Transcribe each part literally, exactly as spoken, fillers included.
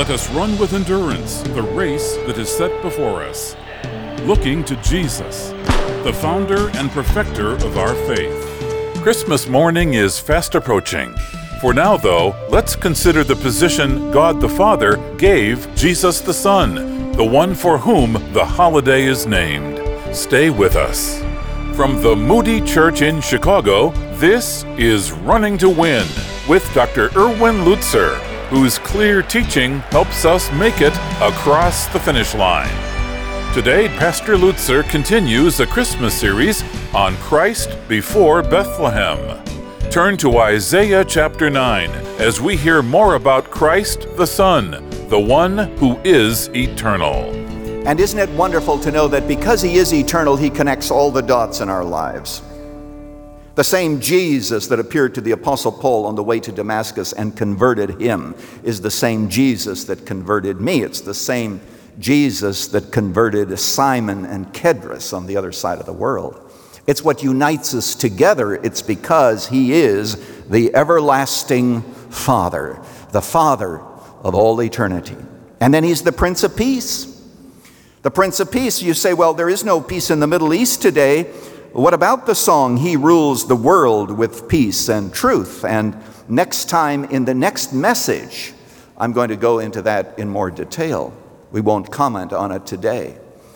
Let us run with endurance the race that is set before us, looking to Jesus, the founder and perfecter of our faith. Christmas morning is fast approaching. For now, though, let's consider the position God the Father gave Jesus the Son, the one for whom the holiday is named. Stay with us. From the Moody Church in Chicago, this is Running to Win with Doctor Erwin Lutzer, whose clear teaching helps us make it across the finish line. Today, Pastor Lutzer continues a Christmas series on Christ before Bethlehem. Turn to Isaiah chapter nine as we hear more about Christ the Son, the one who is eternal. And isn't it wonderful to know that because he is eternal, he connects all the dots in our lives? The same Jesus that appeared to the Apostle Paul on the way to Damascus and converted him is the same Jesus that converted me. It's the same Jesus that converted Simon and Kedrus on the other side of the world. It's what unites us together. It's because he is the everlasting Father, the Father of all eternity. And then he's the Prince of Peace. The Prince of Peace, you say, well, there is no peace in the Middle East today. What about the song, He Rules the World with Peace and Truth? And next time in the next message, I'm going to go into that in more detail. We won't comment on it today.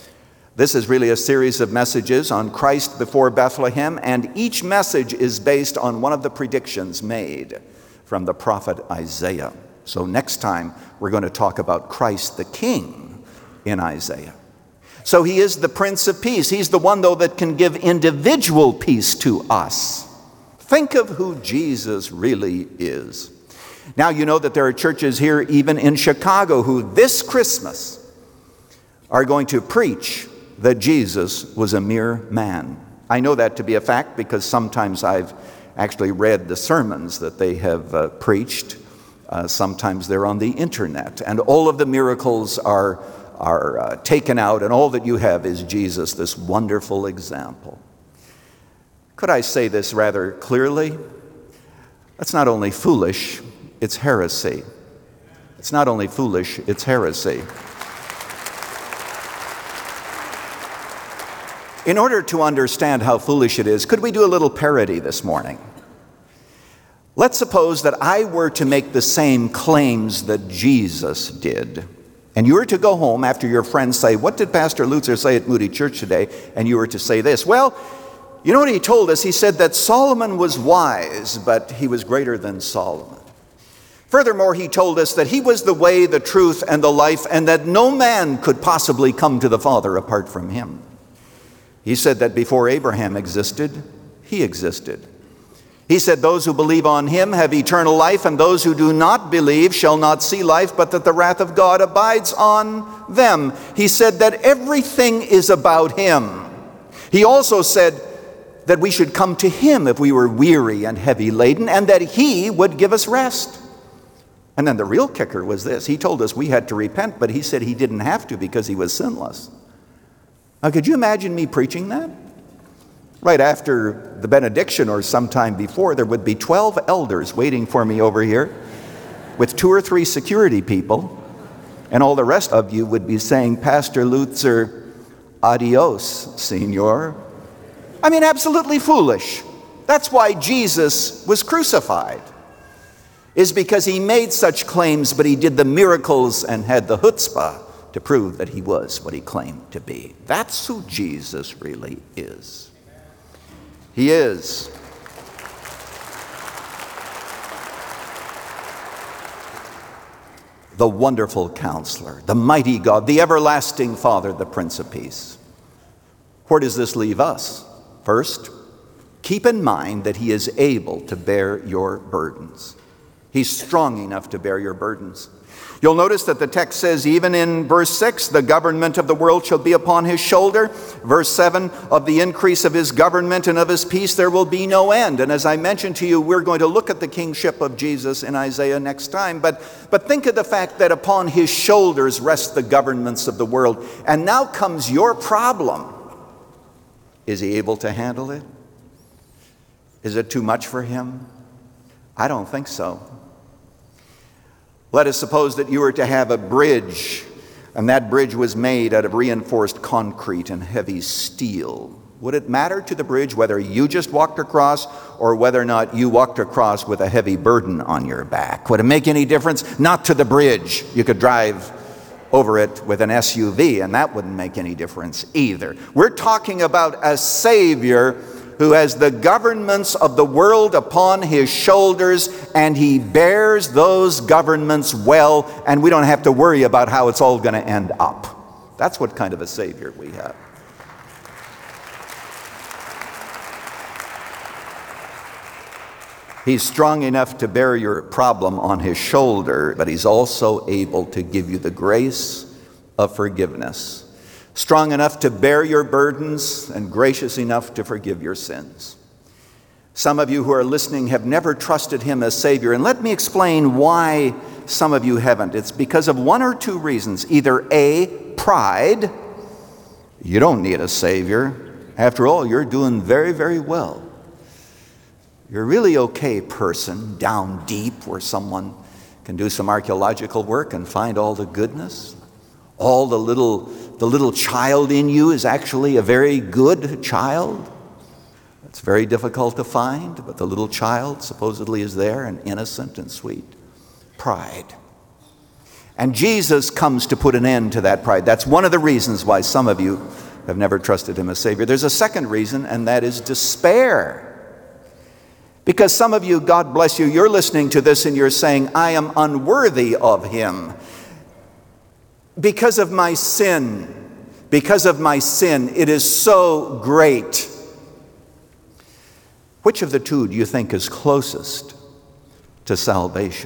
This is really a series of messages on Christ before Bethlehem, and each message is based on one of the predictions made from the prophet Isaiah. So next time, we're going to talk about Christ the King in Isaiah. So he is the Prince of Peace. He's the one, though, that can give individual peace to us. Think of who Jesus really is. Now, you know that there are churches here, even in Chicago, who this Christmas are going to preach that Jesus was a mere man. I know that to be a fact because sometimes I've actually read the sermons that they have uh, preached. Uh, sometimes they're on the internet, and all of the miracles are are uh, taken out, and all that you have is Jesus, this wonderful example. Could I say this rather clearly? That's not only foolish, it's heresy. It's not only foolish, it's heresy. In order to understand how foolish it is, could we do a little parody this morning? Let's suppose that I were to make the same claims that Jesus did. And you were to go home after your friends say, what did Pastor Lutzer say at Moody Church today? And you were to say this, well, you know what he told us? He said that Solomon was wise, but he was greater than Solomon. Furthermore, he told us that he was the way, the truth, and the life, and that no man could possibly come to the Father apart from him. He said that before Abraham existed, he existed. He said those who believe on him have eternal life, and those who do not believe shall not see life, but that the wrath of God abides on them. He said that everything is about him. He also said that we should come to him if we were weary and heavy laden, and that he would give us rest. And then the real kicker was this. He told us we had to repent, but he said he didn't have to because he was sinless. Now, could you imagine me preaching that? Right after the benediction or sometime before, there would be twelve elders waiting for me over here with two or three security people, and all the rest of you would be saying, Pastor Lutzer, adios, senor. I mean, absolutely foolish. That's why Jesus was crucified, is because he made such claims, but he did the miracles and had the chutzpah to prove that he was what he claimed to be. That's who Jesus really is. He is the wonderful Counselor, the mighty God, the everlasting Father, the Prince of Peace. Where does this leave us? First, keep in mind that he is able to bear your burdens. He's strong enough to bear your burdens. You'll notice that the text says, even in verse six, the government of the world shall be upon his shoulder. Verse seven, of the increase of his government and of his peace there will be no end. And as I mentioned to you, we're going to look at the kingship of Jesus in Isaiah next time. But, but think of the fact that upon his shoulders rest the governments of the world. And now comes your problem. Is he able to handle it? Is it too much for him? I don't think so. Let us suppose that you were to have a bridge, and that bridge was made out of reinforced concrete and heavy steel. Would it matter to the bridge whether you just walked across or whether or not you walked across with a heavy burden on your back? Would it make any difference? Not to the bridge. You could drive over it with an S U V, and that wouldn't make any difference either. We're talking about a Savior who has the governments of the world upon his shoulders, and he bears those governments well, and we don't have to worry about how it's all going to end up. That's what kind of a Savior we have. He's strong enough to bear your problem on his shoulder, but he's also able to give you the grace of forgiveness. Strong enough to bear your burdens and gracious enough to forgive your sins. Some of you who are listening have never trusted him as Savior, and let me explain why some of you haven't. It's because of one or two reasons. Either A, pride. You don't need a Savior. After all, you're doing very, very well. You're a really okay person down deep where someone can do some archaeological work and find all the goodness. All the little, the little child in you is actually a very good child. It's very difficult to find, but the little child supposedly is there and innocent and sweet. Pride. And Jesus comes to put an end to that pride. That's one of the reasons why some of you have never trusted him as Savior. There's a second reason, and that is despair. Because some of you, God bless you, you're listening to this and you're saying, I am unworthy of him. Because of my sin, because of my sin, it is so great. Which of the two do you think is closest to salvation?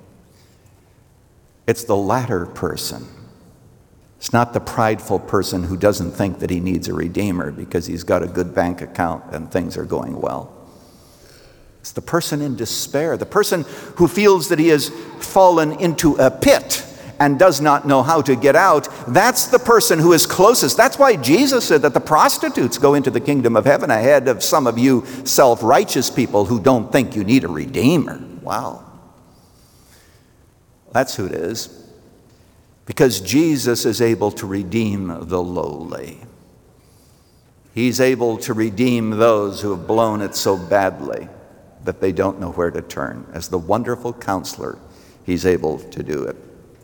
It's the latter person. It's not the prideful person who doesn't think that he needs a redeemer because he's got a good bank account and things are going well. It's the person in despair, the person who feels that he has fallen into a pit and does not know how to get out. That's the person who is closest. That's why Jesus said that the prostitutes go into the kingdom of heaven ahead of some of you self-righteous people who don't think you need a redeemer. Wow. That's who it is. Because Jesus is able to redeem the lowly. He's able to redeem those who have blown it so badly that they don't know where to turn. As the wonderful counselor, he's able to do it.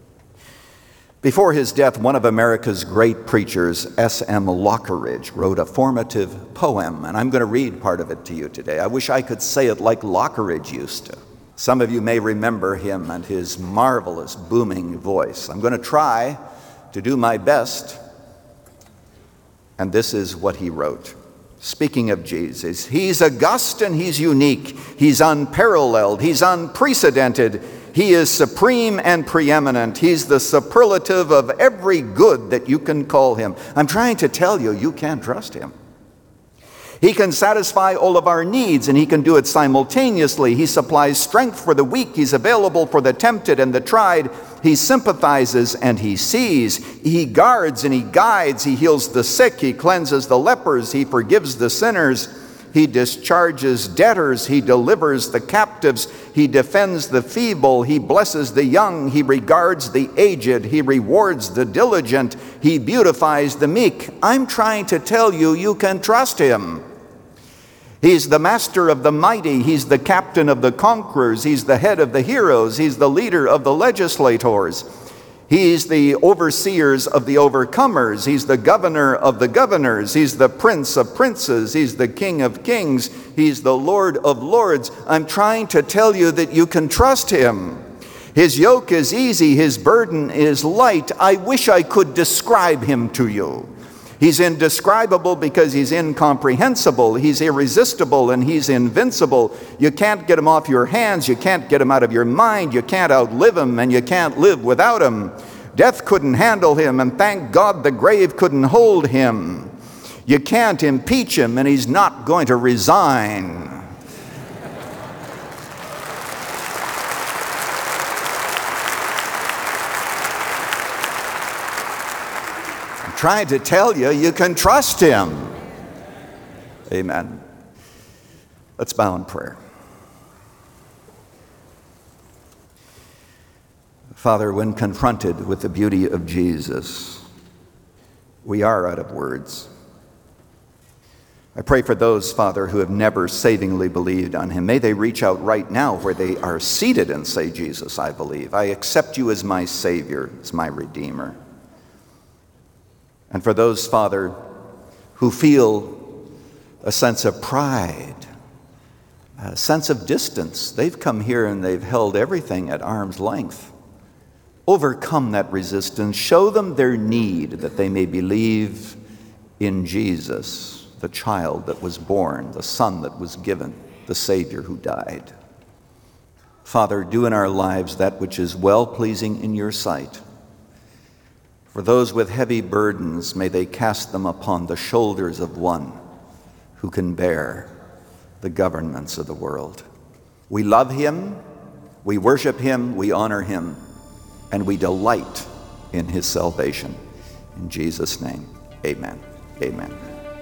Before his death, one of America's great preachers, S M Lockridge, wrote a formative poem, and I'm going to read part of it to you today. I wish I could say it like Lockridge used to. Some of you may remember him and his marvelous booming voice. I'm going to try to do my best, and this is what he wrote. Speaking of Jesus, he's august and he's unique. He's unparalleled. He's unprecedented. He is supreme and preeminent. He's the superlative of every good that you can call him. I'm trying to tell you, you can trust him. He can satisfy all of our needs, and he can do it simultaneously. He supplies strength for the weak. He's available for the tempted and the tried. He sympathizes and he sees. He guards and he guides. He heals the sick. He cleanses the lepers. He forgives the sinners. He discharges debtors. He delivers the captives. He defends the feeble. He blesses the young. He regards the aged. He rewards the diligent. He beautifies the meek. I'm trying to tell you, you can trust him. He's the master of the mighty. He's the captain of the conquerors. He's the head of the heroes. He's the leader of the legislators. He's the overseers of the overcomers. He's the governor of the governors. He's the prince of princes. He's the king of kings. He's the Lord of lords. I'm trying to tell you that you can trust him. His yoke is easy. His burden is light. I wish I could describe him to you. He's indescribable because he's incomprehensible. He's irresistible and he's invincible. You can't get him off your hands. You can't get him out of your mind. You can't outlive him, and you can't live without him. Death couldn't handle him, and thank God the grave couldn't hold him. You can't impeach him, and he's not going to resign. Trying to tell you, you can trust him. Amen. Let's bow in prayer. Father, when confronted with the beauty of Jesus, we are out of words. I pray for those, Father, who have never savingly believed on him. May they reach out right now where they are seated and say, Jesus, I believe. I accept you as my Savior, as my Redeemer. And for those, Father, who feel a sense of pride, a sense of distance, they've come here and they've held everything at arm's length. Overcome that resistance. Show them their need that they may believe in Jesus, the child that was born, the Son that was given, the Savior who died. Father, do in our lives that which is well-pleasing in your sight. For those with heavy burdens, may they cast them upon the shoulders of one who can bear the governments of the world. We love him, we worship him, we honor him, and we delight in his salvation. In Jesus' name, amen. Amen.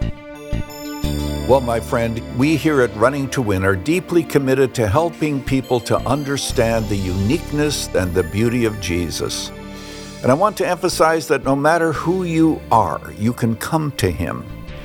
Well, my friend, we here at Running to Win are deeply committed to helping people to understand the uniqueness and the beauty of Jesus. And I want to emphasize that no matter who you are, you can come to him.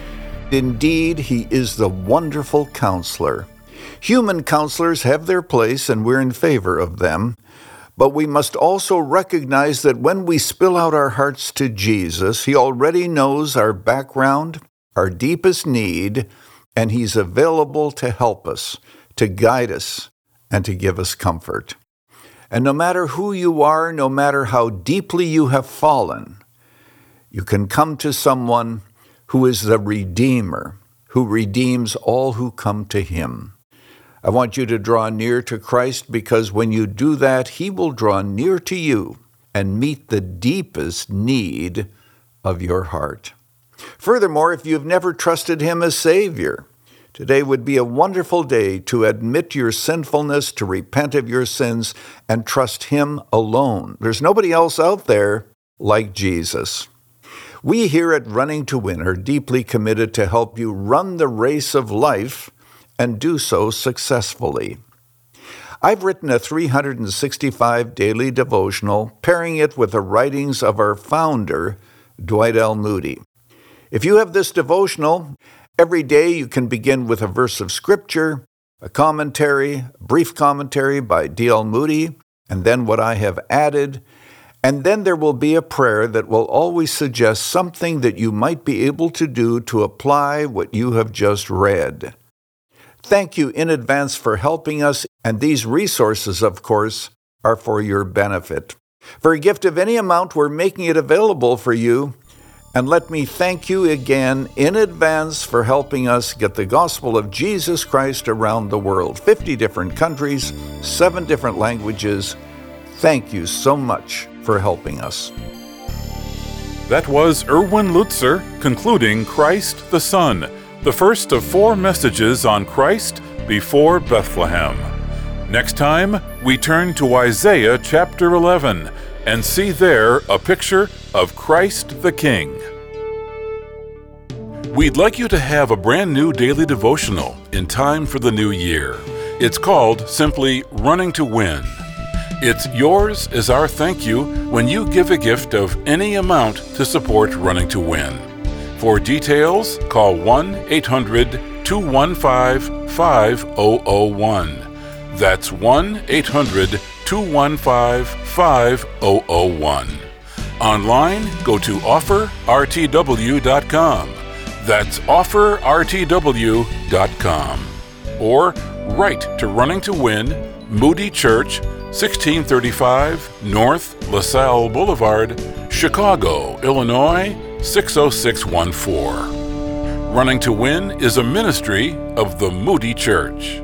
Indeed, he is the wonderful counselor. Human counselors have their place, and we're in favor of them. But we must also recognize that when we spill out our hearts to Jesus, he already knows our background, our deepest need, and he's available to help us, to guide us, and to give us comfort. And no matter who you are, no matter how deeply you have fallen, you can come to someone who is the Redeemer, who redeems all who come to him. I want you to draw near to Christ, because when you do that, he will draw near to you and meet the deepest need of your heart. Furthermore, if you've never trusted him as Savior, today would be a wonderful day to admit your sinfulness, to repent of your sins, and trust him alone. There's nobody else out there like Jesus. We here at Running to Win are deeply committed to help you run the race of life and do so successfully. I've written a three hundred sixty-five daily devotional, pairing it with the writings of our founder, Dwight L. Moody. If you have this devotional, every day you can begin with a verse of Scripture, a commentary, a brief commentary by D L Moody, and then what I have added. And then there will be a prayer that will always suggest something that you might be able to do to apply what you have just read. Thank you in advance for helping us, and these resources, of course, are for your benefit. For a gift of any amount, we're making it available for you. And let me thank you again in advance for helping us get the gospel of Jesus Christ around the world. fifty different countries, seven different languages. Thank you so much for helping us. That was Erwin Lutzer concluding Christ the Son, the first of four messages on Christ before Bethlehem. Next time, we turn to Isaiah chapter eleven and see there a picture of Christ the King. We'd like you to have a brand new daily devotional in time for the new year. It's called simply Running to Win. It's yours as our thank you when you give a gift of any amount to support Running to Win. For details, call one eight hundred two one five five zero zero one. That's one eight hundred two one five five zero zero one. Online, go to offer r t w dot com. That's offer r t w dot com. Or write to Running to Win, Moody Church, sixteen thirty-five North LaSalle Boulevard, Chicago, Illinois, six oh six one four. Running to Win is a ministry of the Moody Church.